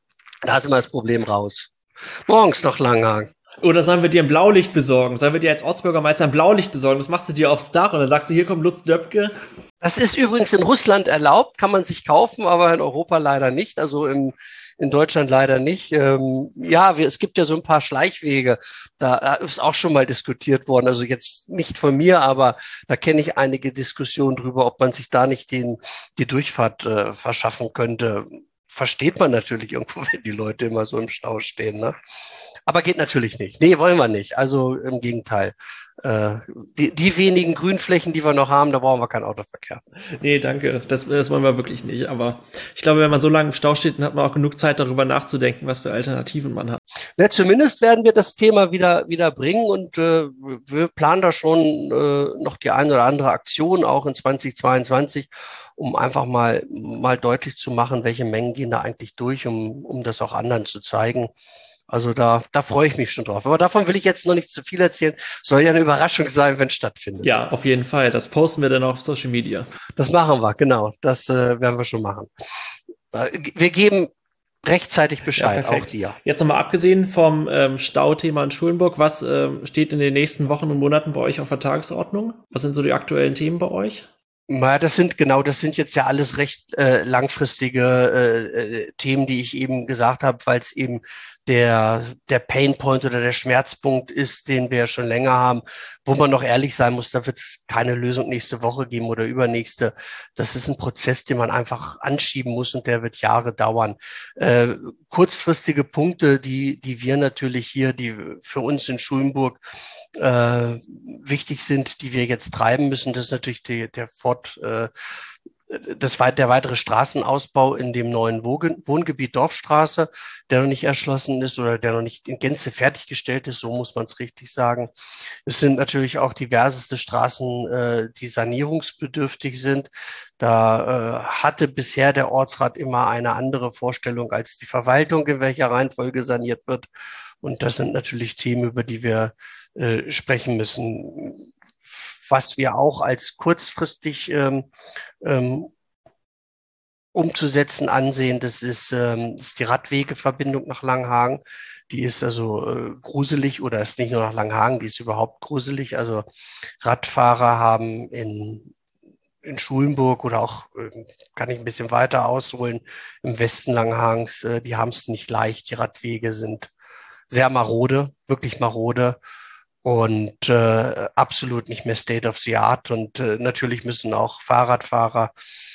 Da ist immer das Problem raus. Morgens nach Langhagen. Oder sollen wir dir ein Blaulicht besorgen? Sollen wir dir als Ortsbürgermeister ein Blaulicht besorgen? Das machst du dir aufs Dach und dann sagst du, hier kommt Lutz Döpke. Das ist übrigens in Russland erlaubt, kann man sich kaufen, aber in Europa leider nicht, also in, in Deutschland leider nicht. Ähm, ja, wir, es gibt ja so ein paar Schleichwege, da ist auch schon mal diskutiert worden, also jetzt nicht von mir, aber da kenne ich einige Diskussionen drüber, ob man sich da nicht den, die Durchfahrt äh, verschaffen könnte. Versteht man natürlich irgendwo, wenn die Leute immer so im Stau stehen, ne? Aber geht natürlich nicht. Nee, wollen wir nicht. Also im Gegenteil. Äh, die, die wenigen Grünflächen, die wir noch haben, da brauchen wir keinen Autoverkehr. Nee, danke. Das, das wollen wir wirklich nicht. Aber ich glaube, wenn man so lange im Stau steht, dann hat man auch genug Zeit, darüber nachzudenken, was für Alternativen man hat. Ja, zumindest werden wir das Thema wieder, wieder bringen und äh, wir planen da schon äh, noch die eine oder andere Aktion auch in zweitausendzweiundzwanzig, um einfach mal, mal deutlich zu machen, welche Mengen gehen da eigentlich durch, um, um das auch anderen zu zeigen. Also da, da freue ich mich schon drauf. Aber davon will ich jetzt noch nicht zu viel erzählen. Soll ja eine Überraschung sein, wenn es stattfindet. Ja, auf jeden Fall. Das posten wir dann auf Social Media. Das machen wir, genau. Das äh, werden wir schon machen. Wir geben rechtzeitig Bescheid, ja, auch dir. Jetzt nochmal abgesehen vom ähm, Stauthema in Schulenburg, was ähm, steht in den nächsten Wochen und Monaten bei euch auf der Tagesordnung? Was sind so die aktuellen Themen bei euch? Na, das sind genau, das sind jetzt ja alles recht äh, langfristige äh, Themen, die ich eben gesagt habe, weil es eben der der Painpoint oder der Schmerzpunkt ist, den wir schon länger haben, wo man noch ehrlich sein muss, da wird es keine Lösung nächste Woche geben oder übernächste. Das ist ein Prozess, den man einfach anschieben muss und der wird Jahre dauern. Äh, kurzfristige Punkte, die die wir natürlich hier, die für uns in Schulenburg äh, wichtig sind, die wir jetzt treiben müssen, das ist natürlich die, der Fort, äh, das, der weitere Straßenausbau in dem neuen Wohngebiet Dorfstraße, der noch nicht erschlossen ist oder der noch nicht in Gänze fertiggestellt ist, so muss man es richtig sagen. Es sind natürlich auch diverseste Straßen, äh, die sanierungsbedürftig sind. Da äh, hatte bisher der Ortsrat immer eine andere Vorstellung als die Verwaltung, in welcher Reihenfolge saniert wird. Und das sind natürlich Themen, über die wir äh, sprechen müssen. Was wir auch als kurzfristig ähm, ähm, umzusetzen ansehen, das ist, ähm, das ist die Radwegeverbindung nach Langhagen. Die ist also äh, gruselig oder ist nicht nur nach Langhagen, die ist überhaupt gruselig. Also Radfahrer haben in in Schulenburg oder auch, kann ich ein bisschen weiter ausholen, im Westen Langhagens, äh, die haben es nicht leicht. Die Radwege sind sehr marode, wirklich marode. Und äh, absolut nicht mehr State of the Art. Und äh, natürlich müssen auch Fahrradfahrer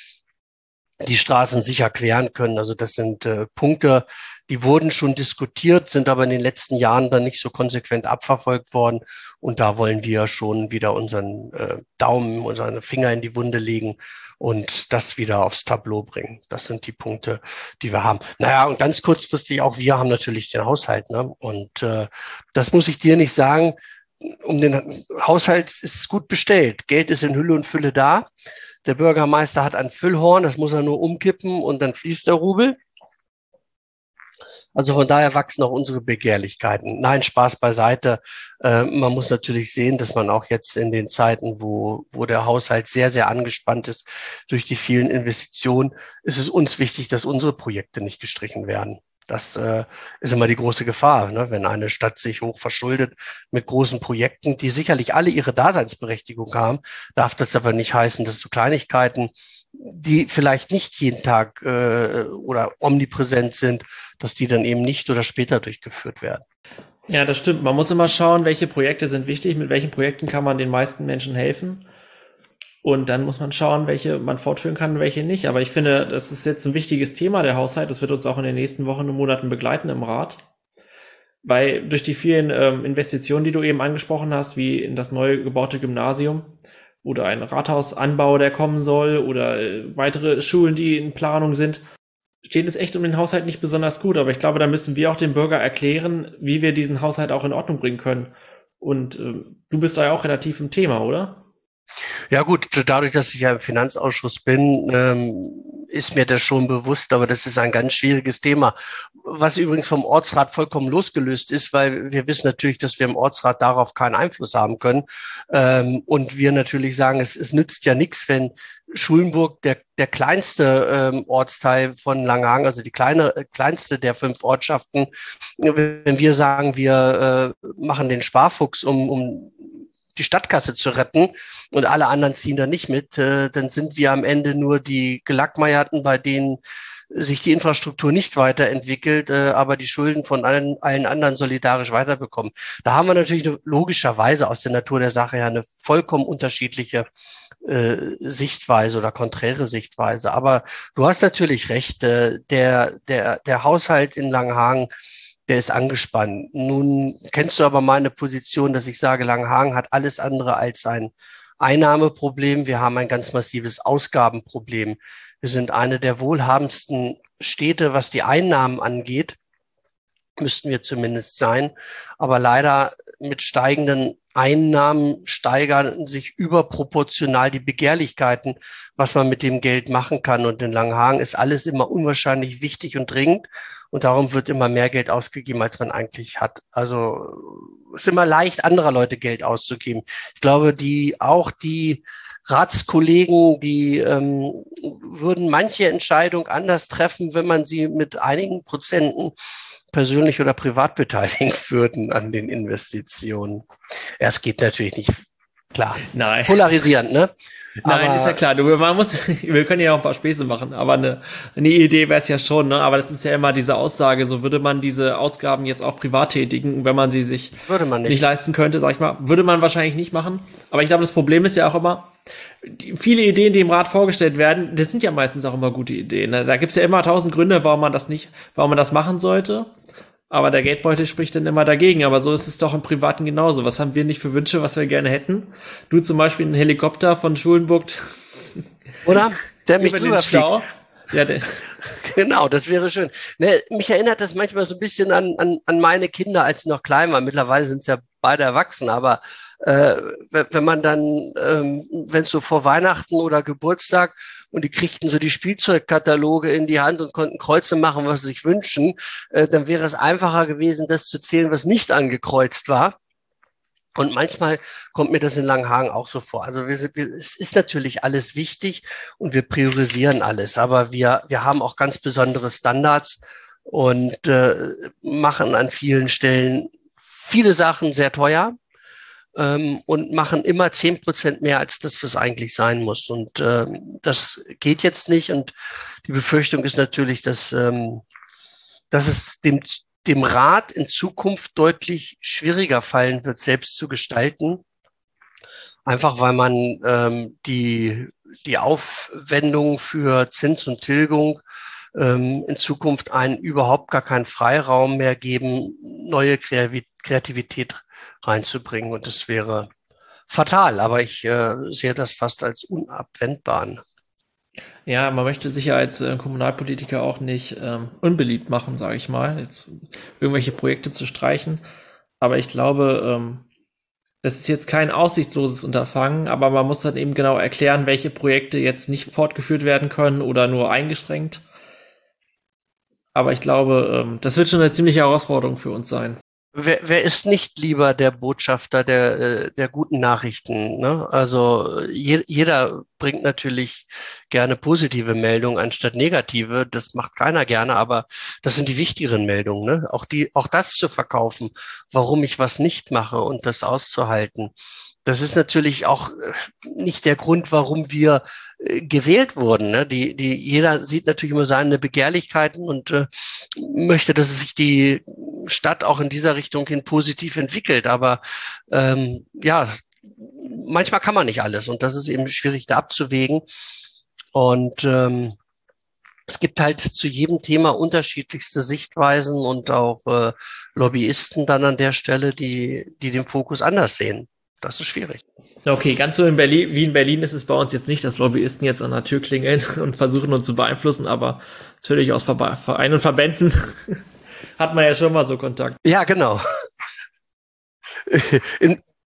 die Straßen sicher queren können. Also das sind äh, Punkte, die wurden schon diskutiert, sind aber in den letzten Jahren dann nicht so konsequent abverfolgt worden. Und da wollen wir schon wieder unseren äh, Daumen, unseren Finger in die Wunde legen und das wieder aufs Tableau bringen. Das sind die Punkte, die wir haben. Naja, und ganz kurzfristig auch wir haben natürlich den Haushalt, ne? Und äh, das muss ich dir nicht sagen. Um den Haushalt ist es gut bestellt. Geld ist in Hülle und Fülle da. Der Bürgermeister hat ein Füllhorn, das muss er nur umkippen und dann fließt der Rubel. Also von daher wachsen auch unsere Begehrlichkeiten. Nein, Spaß beiseite. Äh, man muss natürlich sehen, dass man auch jetzt in den Zeiten, wo, wo der Haushalt sehr, sehr angespannt ist durch die vielen Investitionen, ist es uns wichtig, dass unsere Projekte nicht gestrichen werden. Das äh, ist immer die große Gefahr, ne? Wenn eine Stadt sich hoch verschuldet mit großen Projekten, die sicherlich alle ihre Daseinsberechtigung haben, darf das aber nicht heißen, dass so Kleinigkeiten, die vielleicht nicht jeden Tag äh, oder omnipräsent sind, dass die dann eben nicht oder später durchgeführt werden. Ja, das stimmt. Man muss immer schauen, welche Projekte sind wichtig, mit welchen Projekten kann man den meisten Menschen helfen. Und dann muss man schauen, welche man fortführen kann und welche nicht. Aber ich finde, das ist jetzt ein wichtiges Thema, der Haushalt. Das wird uns auch in den nächsten Wochen und Monaten begleiten im Rat. Weil durch die vielen ähm, Investitionen, die du eben angesprochen hast, wie in das neu gebaute Gymnasium oder ein Rathausanbau, der kommen soll, oder äh, weitere Schulen, die in Planung sind, steht es echt um den Haushalt nicht besonders gut. Aber ich glaube, da müssen wir auch dem Bürger erklären, wie wir diesen Haushalt auch in Ordnung bringen können. Und äh, du bist da ja auch relativ im Thema, oder? Ja gut, dadurch, dass ich ja im Finanzausschuss bin, ähm, ist mir das schon bewusst, aber das ist ein ganz schwieriges Thema, was übrigens vom Ortsrat vollkommen losgelöst ist, weil wir wissen natürlich, dass wir im Ortsrat darauf keinen Einfluss haben können, ähm, und wir natürlich sagen, es, es nützt ja nichts, wenn Schulenburg, der, der kleinste ähm, Ortsteil von Langenhagen, also die kleine, kleinste der fünf Ortschaften, wenn wir sagen, wir äh, machen den Sparfuchs, um, um die Stadtkasse zu retten und alle anderen ziehen da nicht mit, äh, dann sind wir am Ende nur die Gelackmeierten, bei denen sich die Infrastruktur nicht weiterentwickelt, äh, aber die Schulden von allen, allen anderen solidarisch weiterbekommen. Da haben wir natürlich eine, logischerweise aus der Natur der Sache her eine vollkommen unterschiedliche äh, Sichtweise oder konträre Sichtweise. Aber du hast natürlich recht, äh, der, der, der Haushalt in Langenhagen, der ist angespannt. Nun kennst du aber meine Position, dass ich sage, Langenhagen hat alles andere als ein Einnahmeproblem. Wir haben ein ganz massives Ausgabenproblem. Wir sind eine der wohlhabendsten Städte, was die Einnahmen angeht, müssten wir zumindest sein. Aber leider mit steigenden Einnahmen steigern sich überproportional die Begehrlichkeiten, was man mit dem Geld machen kann. Und in Langenhagen ist alles immer unwahrscheinlich wichtig und dringend. Und darum wird immer mehr Geld ausgegeben, als man eigentlich hat. Also es ist immer leicht, anderer Leute Geld auszugeben. Ich glaube, die auch die Ratskollegen, die ähm, würden manche Entscheidung anders treffen, wenn man sie mit einigen Prozenten persönlich oder privat beteiligen würden an den Investitionen. Ja, es geht natürlich nicht, klar. Nein. Polarisierend, ne? Nein, aber ist ja klar. Du, man muss, wir können ja auch ein paar Späße machen, aber eine, eine Idee wäre es ja schon, ne? Aber das ist ja immer diese Aussage, so würde man diese Ausgaben jetzt auch privat tätigen, wenn man sie sich würde man nicht. nicht leisten könnte, sag ich mal, würde man wahrscheinlich nicht machen. Aber ich glaube, das Problem ist ja auch immer, die, viele Ideen, die im Rat vorgestellt werden, das sind ja meistens auch immer gute Ideen. Ne? Da gibt's ja immer tausend Gründe, warum man das nicht, warum man das machen sollte. Aber der Geldbeutel spricht dann immer dagegen. Aber so ist es doch im Privaten genauso. Was haben wir nicht für Wünsche, was wir gerne hätten? Du zum Beispiel einen Helikopter von Schulenburg. Oder? Der mich drüber fliegt. Ja, der genau, das wäre schön. Ne, mich erinnert das manchmal so ein bisschen an, an, an meine Kinder, als sie noch klein waren. Mittlerweile sind es ja beide erwachsen, aber äh, wenn man dann, ähm, wenn es so vor Weihnachten oder Geburtstag und die kriegten so die Spielzeugkataloge in die Hand und konnten Kreuze machen, was sie sich wünschen, äh, dann wäre es einfacher gewesen, das zu zählen, was nicht angekreuzt war. Und manchmal kommt mir das in Langenhagen auch so vor. Also wir, wir, es ist natürlich alles wichtig und wir priorisieren alles, aber wir, wir haben auch ganz besondere Standards und äh, machen an vielen Stellen viele Sachen sehr teuer ähm, und machen immer zehn Prozent mehr als das, was eigentlich sein muss. Und ähm, das geht jetzt nicht. Und die Befürchtung ist natürlich, dass, ähm, dass es dem dem Rat in Zukunft deutlich schwieriger fallen wird, selbst zu gestalten. Einfach weil man ähm, die, die Aufwendungen für Zins und Tilgung ähm, in Zukunft einen überhaupt gar keinen Freiraum mehr geben, neue Kreativität reinzubringen. Und das wäre fatal, aber ich äh, sehe das fast als unabwendbar an. Ja, man möchte sich ja als äh, Kommunalpolitiker auch nicht ähm, unbeliebt machen, sage ich mal, jetzt irgendwelche Projekte zu streichen. Aber ich glaube, ähm, das ist jetzt kein aussichtsloses Unterfangen, aber man muss dann eben genau erklären, welche Projekte jetzt nicht fortgeführt werden können oder nur eingeschränkt. Aber ich glaube, ähm, das wird schon eine ziemliche Herausforderung für uns sein. Wer, wer ist nicht lieber der Botschafter der, äh, der guten Nachrichten, ne? Also je, jeder bringt natürlich gerne positive Meldungen anstatt negative. Das macht keiner gerne, aber das sind die wichtigeren Meldungen, ne? Auch die, auch das zu verkaufen, warum ich was nicht mache und das auszuhalten. Das ist natürlich auch äh, nicht der Grund, warum wir äh, gewählt wurden. Ne? Die, die, jeder sieht natürlich immer seine Begehrlichkeiten und äh, möchte, dass es sich die Stadt auch in dieser Richtung hin positiv entwickelt. Aber ähm, ja, manchmal kann man nicht alles und das ist eben schwierig da abzuwägen. Und ähm, es gibt halt zu jedem Thema unterschiedlichste Sichtweisen und auch äh, Lobbyisten dann an der Stelle, die, die den Fokus anders sehen. Das ist schwierig. Okay, ganz so in Berlin, wie in Berlin ist es bei uns jetzt nicht, dass Lobbyisten jetzt an der Tür klingeln und versuchen uns zu beeinflussen, aber natürlich aus Verbe- Vereinen und Verbänden hat man ja schon mal so Kontakt. Ja, genau. In,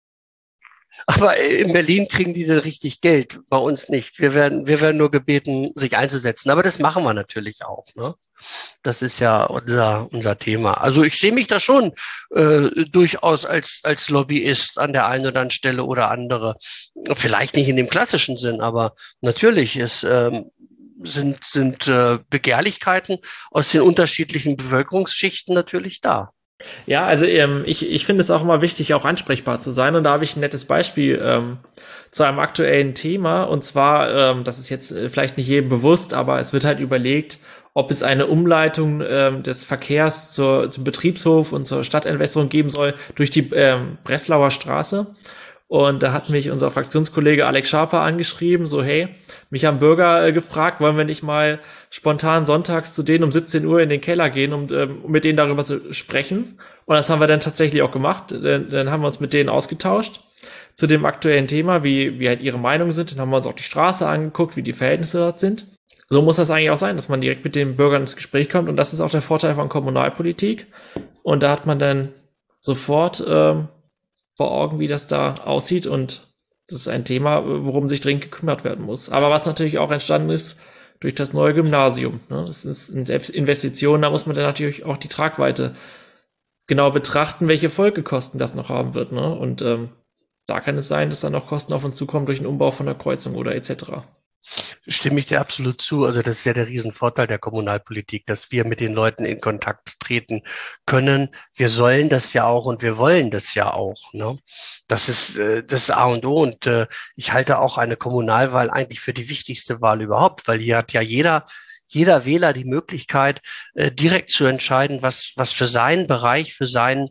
aber in Berlin kriegen die dann richtig Geld, bei uns nicht. Wir werden, wir werden nur gebeten, sich einzusetzen. Aber das machen wir natürlich auch, ne? Das ist ja unser, unser Thema. Also ich sehe mich da schon äh, durchaus als, als Lobbyist an der einen oder anderen Stelle oder andere. Vielleicht nicht in dem klassischen Sinn, aber natürlich ist, ähm, sind, sind äh, Begehrlichkeiten aus den unterschiedlichen Bevölkerungsschichten natürlich da. Ja, also ähm, ich, ich finde es auch immer wichtig, auch ansprechbar zu sein. Und da habe ich ein nettes Beispiel ähm, zu einem aktuellen Thema. Und zwar, ähm, das ist jetzt äh, vielleicht nicht jedem bewusst, aber es wird halt überlegt, ob es eine Umleitung ähm, des Verkehrs zur, zum Betriebshof und zur Stadtentwässerung geben soll durch die ähm, Breslauer Straße. Und da hat mich unser Fraktionskollege Alex Schaper angeschrieben, so hey, mich haben Bürger äh, gefragt, wollen wir nicht mal spontan sonntags zu denen um siebzehn Uhr in den Keller gehen, um, ähm, um mit denen darüber zu sprechen. Und das haben wir dann tatsächlich auch gemacht. Dann, dann haben wir uns mit denen ausgetauscht zu dem aktuellen Thema, wie, wie halt ihre Meinungen sind. Dann haben wir uns auch die Straße angeguckt, wie die Verhältnisse dort sind. So muss das eigentlich auch sein, dass man direkt mit den Bürgern ins Gespräch kommt. Und das ist auch der Vorteil von Kommunalpolitik. Und da hat man dann sofort ähm, vor Augen, wie das da aussieht. Und das ist ein Thema, worum sich dringend gekümmert werden muss. Aber was natürlich auch entstanden ist durch das neue Gymnasium. Ne? Das ist eine Investition, da muss man dann natürlich auch die Tragweite genau betrachten, welche Folgekosten das noch haben wird. Ne? Und ähm, da kann es sein, dass dann noch Kosten auf uns zukommen durch den Umbau von der Kreuzung oder et cetera. Stimme ich dir absolut zu. Also das ist ja der Riesenvorteil der Kommunalpolitik, dass wir mit den Leuten in Kontakt treten können. Wir sollen das ja auch und wir wollen das ja auch. Ne? Das ist äh, das A und O. Und äh, ich halte auch eine Kommunalwahl eigentlich für die wichtigste Wahl überhaupt, weil hier hat ja jeder jeder Wähler die Möglichkeit, äh, direkt zu entscheiden, was was für seinen Bereich, für sein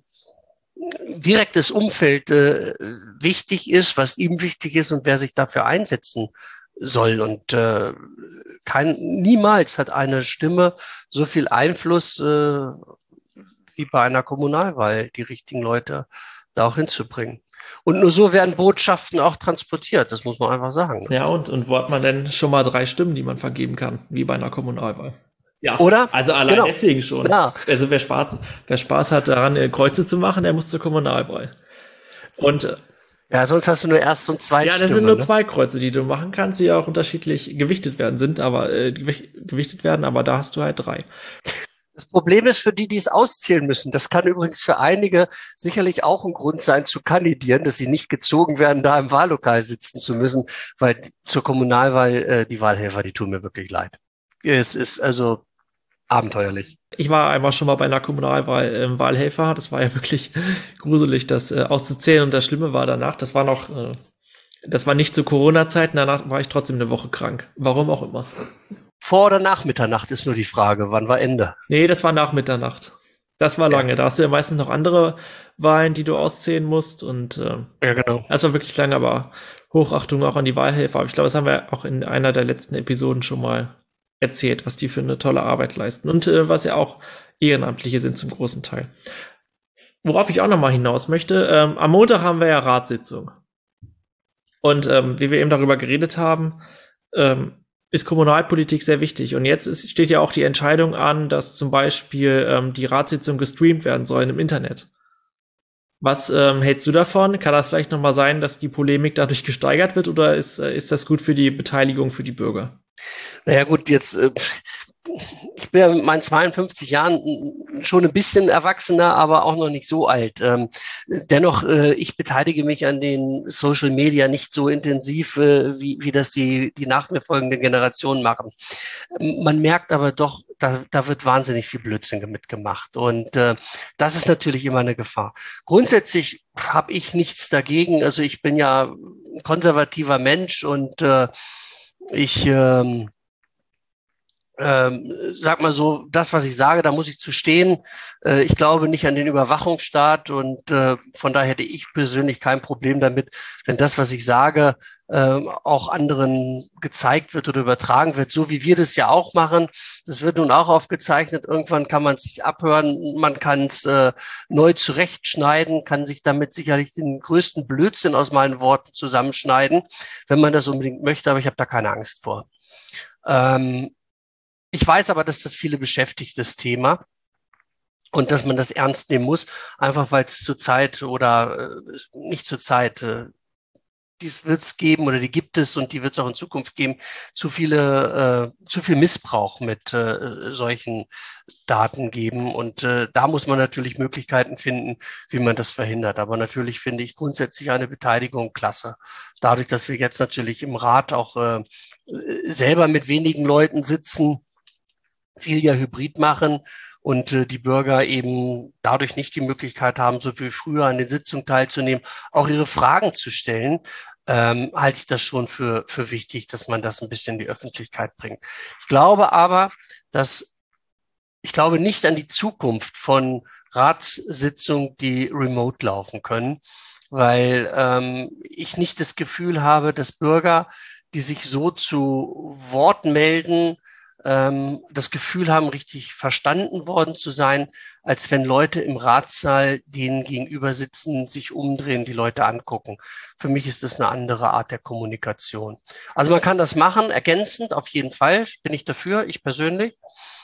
direktes Umfeld äh, wichtig ist, was ihm wichtig ist und wer sich dafür einsetzen soll. Und äh, kein, niemals hat eine Stimme so viel Einfluss äh, wie bei einer Kommunalwahl, die richtigen Leute da auch hinzubringen. Und nur so werden Botschaften auch transportiert, das muss man einfach sagen. Ja, und, und wo hat man denn schon mal drei Stimmen, die man vergeben kann, wie bei einer Kommunalwahl? Ja, oder? Also allein genau. Deswegen schon. Ja. Also wer Spaß, wer Spaß hat daran, Kreuze zu machen, der muss zur Kommunalwahl. Und ja, sonst hast du nur erst und zweit. Ja, das Stimme, sind nur ne? zwei Kreuze, die du machen kannst, die auch unterschiedlich gewichtet werden sind, aber äh, gewichtet werden, aber da hast du halt drei. Das Problem ist für die, die es auszählen müssen. Das kann übrigens für einige sicherlich auch ein Grund sein, zu kandidieren, dass sie nicht gezogen werden, da im Wahllokal sitzen zu müssen, weil zur Kommunalwahl äh, die Wahlhelfer, die tun mir wirklich leid. Es ist also abenteuerlich. Ich war einmal schon mal bei einer Kommunalwahl äh, Wahlhelfer. Das war ja wirklich gruselig, das äh, auszuzählen. Und das Schlimme war danach, das war noch, äh, das war nicht zu Corona-Zeiten, danach war ich trotzdem eine Woche krank. Warum auch immer. Vor oder nach Mitternacht ist nur die Frage. Wann war Ende? Nee, das war nach Mitternacht. Das war lange. Ja. Da hast du ja meistens noch andere Wahlen, die du auszählen musst. Und äh, ja, genau. Das war wirklich lange, aber Hochachtung auch an die Wahlhelfer. Aber ich glaube, das haben wir auch in einer der letzten Episoden schon mal erzählt, was die für eine tolle Arbeit leisten. Und äh, was ja auch Ehrenamtliche sind zum großen Teil. Worauf ich auch nochmal hinaus möchte, ähm, am Montag haben wir ja Ratssitzung. Und ähm, wie wir eben darüber geredet haben, ähm, ist Kommunalpolitik sehr wichtig. Und jetzt ist, steht ja auch die Entscheidung an, dass zum Beispiel ähm, die Ratssitzung gestreamt werden sollen im Internet. Was ähm, hältst du davon? Kann das vielleicht nochmal sein, dass die Polemik dadurch gesteigert wird oder ist, äh, ist das gut für die Beteiligung für die Bürger? Naja gut, jetzt äh, ich bin ja mit meinen zweiundfünfzig Jahren schon ein bisschen erwachsener, aber auch noch nicht so alt. Ähm, dennoch, äh, ich beteilige mich an den Social Media nicht so intensiv, äh, wie, wie das die, die nach mir folgenden Generationen machen. Man merkt aber doch, da, da wird wahnsinnig viel Blödsinn mitgemacht. Und äh, das ist natürlich immer eine Gefahr. Grundsätzlich habe ich nichts dagegen. Also ich bin ja ein konservativer Mensch und äh, ich ähm, ähm, sag mal so, das, was ich sage, da muss ich zu stehen. Äh, ich glaube nicht an den Überwachungsstaat und äh, von daher hätte ich persönlich kein Problem damit, wenn das, was ich sage, äh, auch anderen gezeigt wird oder übertragen wird, so wie wir das ja auch machen. Das wird nun auch aufgezeichnet. Irgendwann kann man es sich abhören, man kann es äh, neu zurechtschneiden, kann sich damit sicherlich den größten Blödsinn aus meinen Worten zusammenschneiden, wenn man das unbedingt möchte, aber ich habe da keine Angst vor. Ähm, Ich weiß aber, dass das viele beschäftigt, das Thema, und dass man das ernst nehmen muss, einfach weil es zurzeit oder äh, nicht zurzeit, äh, die wird es geben oder die gibt es und die wird es auch in Zukunft geben, zu viele, äh, zu viel Missbrauch mit äh, solchen Daten geben. Und äh, da muss man natürlich Möglichkeiten finden, wie man das verhindert. Aber natürlich finde ich grundsätzlich eine Beteiligung klasse. Dadurch, dass wir jetzt natürlich im Rat auch äh, selber mit wenigen Leuten sitzen, viel ja hybrid machen und äh, die Bürger eben dadurch nicht die Möglichkeit haben, so wie früher an den Sitzungen teilzunehmen, auch ihre Fragen zu stellen, ähm, halte ich das schon für, für wichtig, dass man das ein bisschen in die Öffentlichkeit bringt. Ich glaube aber, dass ich glaube nicht an die Zukunft von Ratssitzungen, die remote laufen können, weil ähm, ich nicht das Gefühl habe, dass Bürger, die sich so zu Wort melden, ähm, das Gefühl haben, richtig verstanden worden zu sein, als wenn Leute im Ratssaal denen gegenüber sitzen, sich umdrehen, die Leute angucken. Für mich ist das eine andere Art der Kommunikation. Also man kann das machen, ergänzend auf jeden Fall, bin ich dafür, ich persönlich.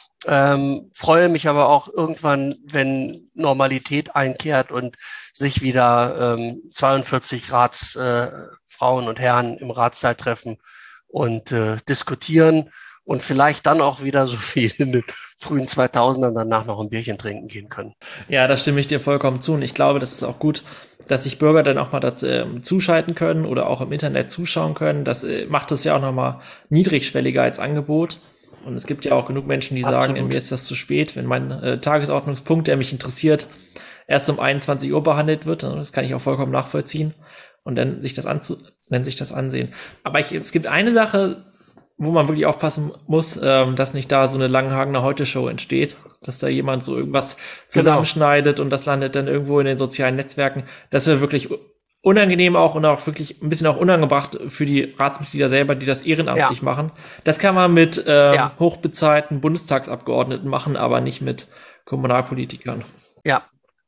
Ähm, freue mich aber auch irgendwann, wenn Normalität einkehrt und sich wieder ähm, zweiundvierzig Ratsfrauen äh, und Herren im Ratssaal treffen und äh, diskutieren und vielleicht dann auch wieder so viel in den frühen zweitausendern danach noch ein Bierchen trinken gehen können. Ja, da stimme ich dir vollkommen zu. Und ich glaube, das ist auch gut, dass sich Bürger dann auch mal das, äh, zuschalten können oder auch im Internet zuschauen können. Das äh, macht es ja auch nochmal niedrigschwelliger als Angebot. Und es gibt ja auch genug Menschen, die Absolut. sagen, mir ist das zu spät, wenn mein äh, Tagesordnungspunkt, der mich interessiert, erst um einundzwanzig Uhr behandelt wird. Das kann ich auch vollkommen nachvollziehen. Und dann sich das anzu, dann sich das ansehen. Aber ich, es gibt eine Sache, wo man wirklich aufpassen muss, ähm, dass nicht da so eine Langenhagener Heute-Show entsteht, dass da jemand so irgendwas zusammenschneidet genau. und das landet dann irgendwo in den sozialen Netzwerken. Das wäre wirklich unangenehm auch und auch wirklich ein bisschen auch unangebracht für die Ratsmitglieder selber, die das ehrenamtlich ja. machen. Das kann man mit ähm, ja. hochbezahlten Bundestagsabgeordneten machen, aber nicht mit Kommunalpolitikern. Ja.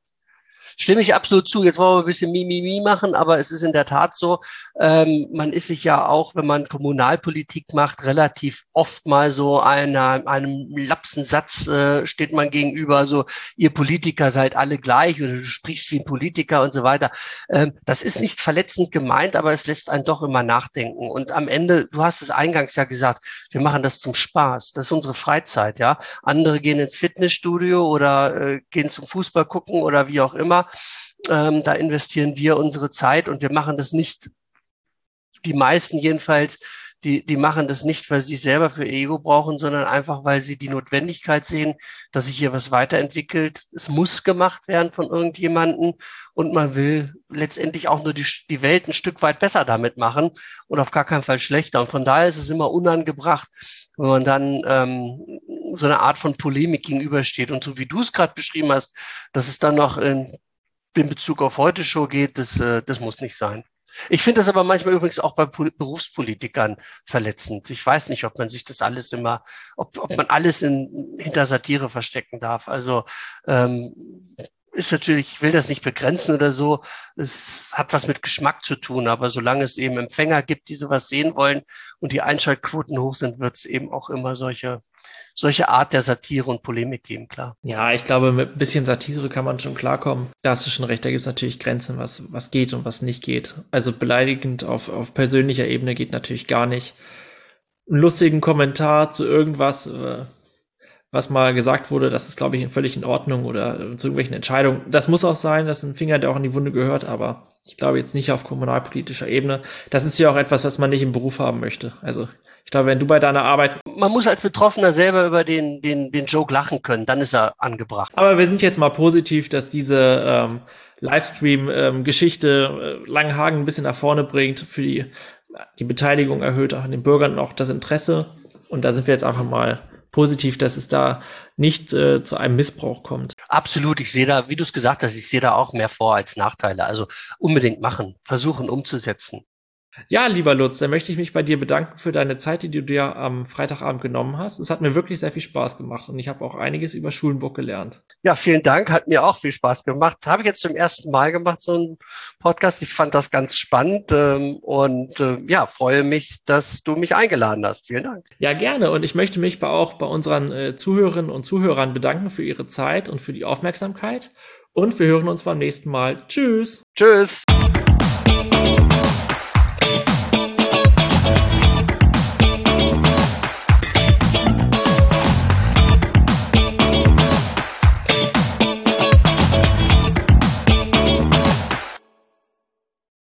Stimme ich absolut zu. Jetzt wollen wir ein bisschen Mimimi machen, aber es ist in der Tat so, ähm, man ist sich ja auch, wenn man Kommunalpolitik macht, relativ oft mal so einer, einem lapsen Satz äh, steht man gegenüber, so ihr Politiker seid alle gleich oder du sprichst wie ein Politiker und so weiter. Ähm, das ist nicht verletzend gemeint, aber es lässt einen doch immer nachdenken. Und am Ende, du hast es eingangs ja gesagt, wir machen das zum Spaß. Das ist unsere Freizeit, ja. Andere gehen ins Fitnessstudio oder äh, gehen zum Fußball gucken oder wie auch immer. Ähm, da investieren wir unsere Zeit und wir machen das nicht, die meisten jedenfalls, die, die machen das nicht, weil sie es selber für Ego brauchen, sondern einfach, weil sie die Notwendigkeit sehen, dass sich hier was weiterentwickelt. Es muss gemacht werden von irgendjemandem und man will letztendlich auch nur die, die Welt ein Stück weit besser damit machen und auf gar keinen Fall schlechter. Und von daher ist es immer unangebracht, wenn man dann ähm, so eine Art von Polemik gegenübersteht. Und so wie du es gerade beschrieben hast, dass es dann noch in in Bezug auf Heute-Show geht, das, äh, das muss nicht sein. Ich finde das aber manchmal übrigens auch bei Pol- Berufspolitikern verletzend. Ich weiß nicht, ob man sich das alles immer, ob, ob man alles in, hinter Satire verstecken darf. Also ähm, ist natürlich, ich will das nicht begrenzen oder so, es hat was mit Geschmack zu tun, aber solange es eben Empfänger gibt, die sowas sehen wollen und die Einschaltquoten hoch sind, wird es eben auch immer solche solche Art der Satire und Polemik geben, klar. Ja, ich glaube, mit ein bisschen Satire kann man schon klarkommen. Da hast du schon recht, da gibt es natürlich Grenzen, was was geht und was nicht geht. Also beleidigend auf auf persönlicher Ebene geht natürlich gar nicht. Einen lustigen Kommentar zu irgendwas, äh, was mal gesagt wurde, das ist, glaube ich, völlig in Ordnung oder zu irgendwelchen Entscheidungen. Das muss auch sein, das ist ein Finger, der auch in die Wunde gehört, aber ich glaube jetzt nicht auf kommunalpolitischer Ebene. Das ist ja auch etwas, was man nicht im Beruf haben möchte. Also ich glaube, wenn du bei deiner Arbeit... Man muss als Betroffener selber über den, den, den Joke lachen können, dann ist er angebracht. Aber wir sind jetzt mal positiv, dass diese ähm, Livestream-Geschichte äh, Langenhagen ein bisschen nach vorne bringt, für die, die Beteiligung erhöht, auch an den Bürgern und auch das Interesse. Und da sind wir jetzt einfach mal positiv, dass es da nicht äh, zu einem Missbrauch kommt. Absolut, ich sehe da, wie du es gesagt hast, ich sehe da auch mehr Vor- als Nachteile. Also unbedingt machen, versuchen umzusetzen. Ja, lieber Lutz, dann möchte ich mich bei dir bedanken für deine Zeit, die du dir am Freitagabend genommen hast. Es hat mir wirklich sehr viel Spaß gemacht und ich habe auch einiges über Schulenburg gelernt. Ja, vielen Dank, hat mir auch viel Spaß gemacht. Habe ich jetzt zum ersten Mal gemacht, so einen Podcast. Ich fand das ganz spannend ähm, und äh, ja, freue mich, dass du mich eingeladen hast. Vielen Dank. Ja, gerne. Und ich möchte mich auch bei unseren äh, Zuhörerinnen und Zuhörern bedanken für ihre Zeit und für die Aufmerksamkeit. Und wir hören uns beim nächsten Mal. Tschüss. Tschüss.